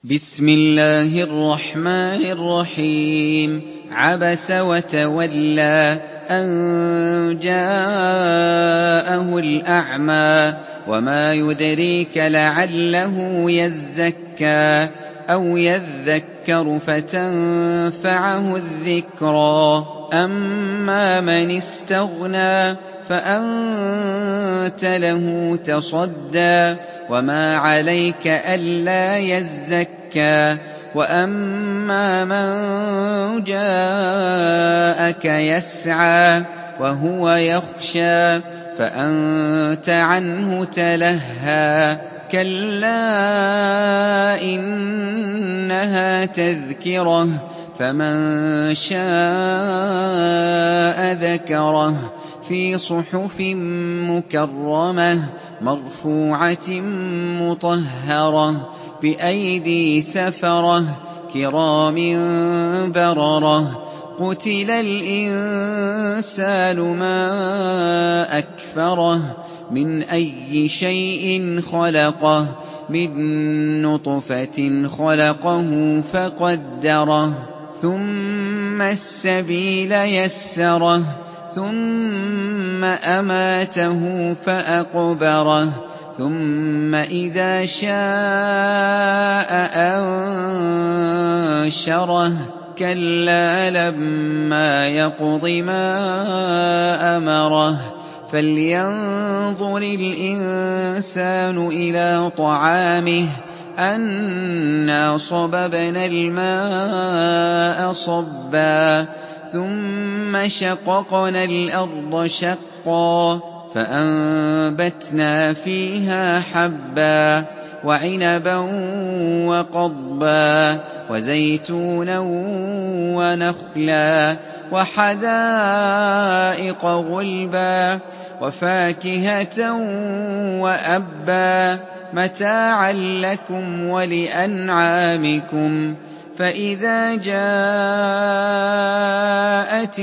بسم الله الرحمن الرحيم عبس وتولى أن جاءه الأعمى وما يدريك لعله يزكى أو يذكر فتنفعه الذكرى أما من استغنى فأنت له تصدى وما عليك ألا يزكى وأما من جاءك يسعى وهو يخشى فأنت عنه تلهى كلا إنها تذكرة فمن شاء ذكره في صحف مكرمة مرفوعة مطهرة بأيدي سفرة كرام بررة قتل الإنسان ما أكفره من أي شيء خلقه من نطفة خلقه فقدره ثم السبيل يسره ثم أماته فأقبره ثم إذا شاء أنشره كلا لما يقض ما أمره فلينظر الإنسان إلى طعامه أنا صببنا الماء صبا ثم شققنا الأرض شقا فأنبتنا فيها حبا وعنبا وقضبا وزيتونا ونخلا وحدائق غلبا وفاكهة وأبا متاعا لكم ولأنعامكم فإذا جاءت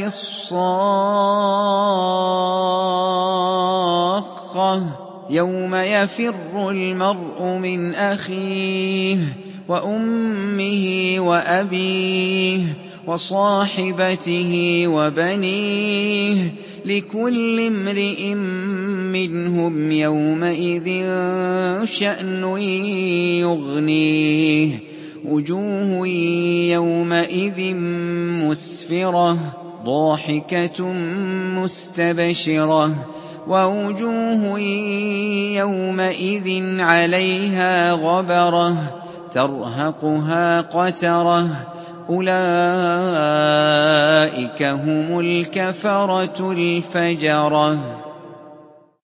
الصاخة يوم يفر المرء من أخيه وأمه وأبيه وصاحبته وبنيه لكل امرئ منهم يومئذ شأن يغنيه وجوه يومئذ مسفرة ضاحكة مستبشرة ووجوه يومئذ عليها غبرة ترهقها قترة أولئك هم الكفرة الفجرة